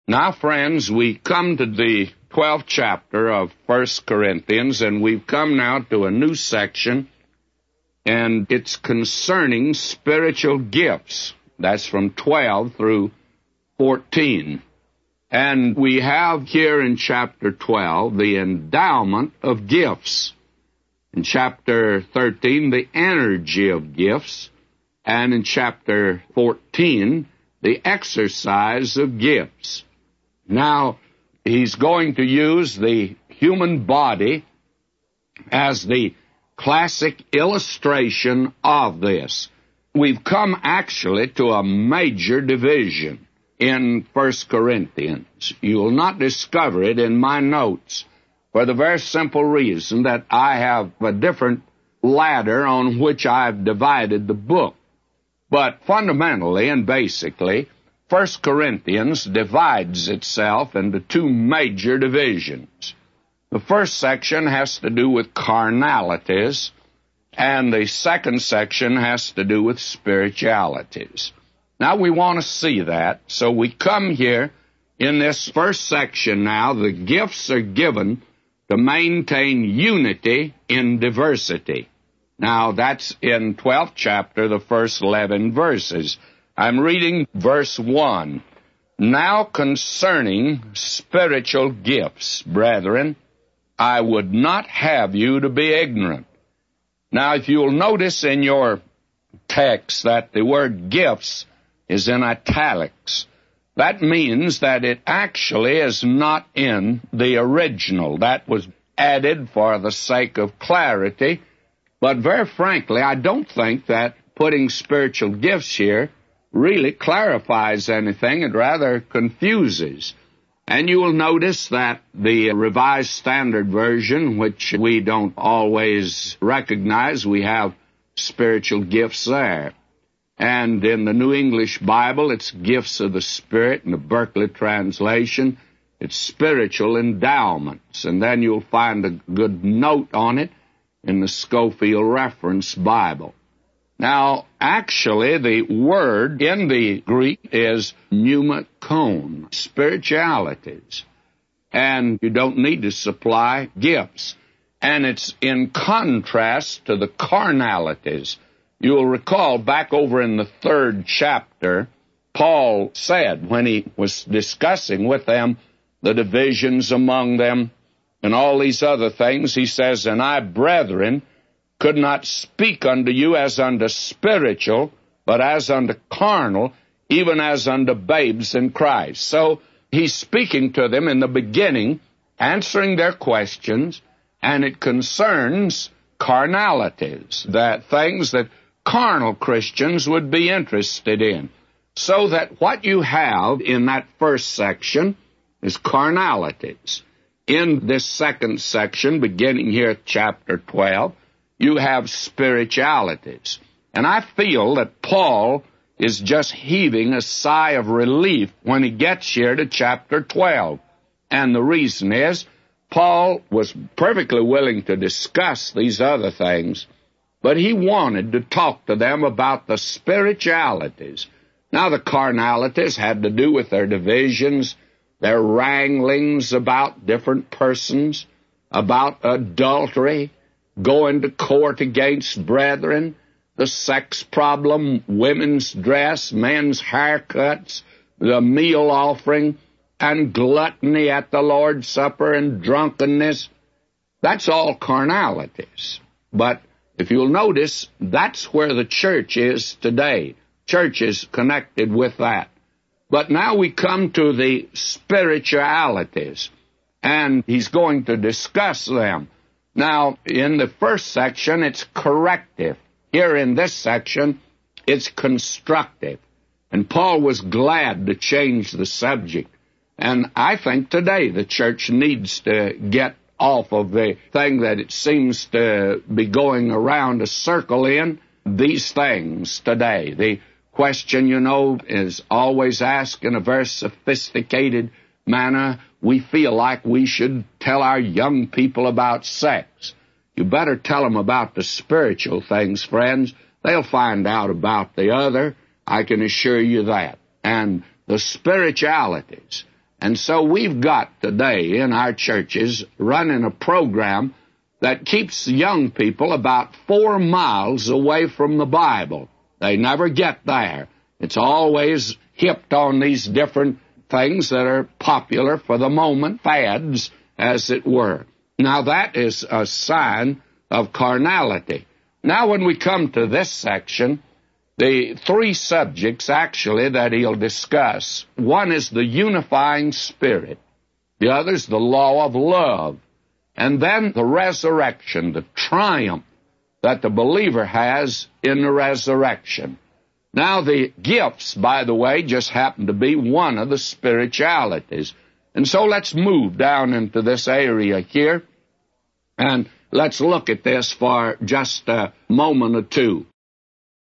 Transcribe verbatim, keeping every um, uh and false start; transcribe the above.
Now, friends, we come to the twelfth chapter of First Corinthians, and we've come now to a new section, and it's concerning spiritual gifts. That's from twelve through fourteen. And we have here in chapter twelve the endowment of gifts. In chapter thirteen, the energy of gifts. And in chapter fourteen, the exercise of gifts. Now, he's going to use the human body as the classic illustration of this. We've come actually to a major division in First Corinthians. You will not discover it in my notes for the very simple reason that I have a different ladder on which I've divided the book. But fundamentally and basically, First Corinthians divides itself into two major divisions. The first section has to do with carnalities, and the second section has to do with spiritualities. Now, we want to see that, so we come here in this first section now. The gifts are given to maintain unity in diversity. Now, that's in twelfth chapter, the first eleven verses. I'm reading verse one. Now concerning spiritual gifts, brethren, I would not have you to be ignorant. Now, if you'll notice in your text that the word gifts is in italics, that means that it actually is not in the original. That was added for the sake of clarity. But very frankly, I don't think that putting spiritual gifts here really clarifies anything. It rather confuses. And you will notice that the Revised Standard Version, which we don't always recognize, we have spiritual gifts there. And in the New English Bible, it's gifts of the Spirit. In the Berkeley translation, it's spiritual endowments. And then you'll find a good note on it in the Scofield Reference Bible. Now, actually, the word in the Greek is pneumakon, spiritualities. And you don't need to supply gifts. And it's in contrast to the carnalities. You'll recall back over in the third chapter, Paul said when he was discussing with them the divisions among them and all these other things, he says, and I, brethren, could not speak unto you as unto spiritual, but as unto carnal, even as unto babes in Christ. So he's speaking to them in the beginning, answering their questions, and it concerns carnalities, that things that carnal Christians would be interested in. So that what you have in that first section is carnalities. In this second section, beginning here at chapter twelve, you have spiritualities. And I feel that Paul is just heaving a sigh of relief when he gets here to chapter twelve. And the reason is, Paul was perfectly willing to discuss these other things, but he wanted to talk to them about the spiritualities. Now, the carnalities had to do with their divisions, their wranglings about different persons, about adultery, going to court against brethren, the sex problem, women's dress, men's haircuts, the meal offering, and gluttony at the Lord's Supper and drunkenness. That's all carnalities. But if you'll notice, that's where the church is today. Church is connected with that. But now we come to the spiritualities, and he's going to discuss them. Now, in the first section, it's corrective. Here in this section, it's constructive. And Paul was glad to change the subject. And I think today the church needs to get off of the thing that it seems to be going around a circle in, these things today. The question, you know, is always asked in a very sophisticated manner. We feel like we should tell our young people about sex. You better tell them about the spiritual things, friends. They'll find out about the other. I can assure you that. And the spiritualities. And so we've got today in our churches running a program that keeps young people about four miles away from the Bible. They never get there. It's always hipped on these different things that are popular for the moment, fads, as it were. Now, that is a sign of carnality. Now, when we come to this section, the three subjects, actually, that he'll discuss, one is the unifying spirit, the other is the law of love, and then the resurrection, the triumph that the believer has in the resurrection. Now, the gifts, by the way, just happen to be one of the spiritualities. And so let's move down into this area here, and let's look at this for just a moment or two.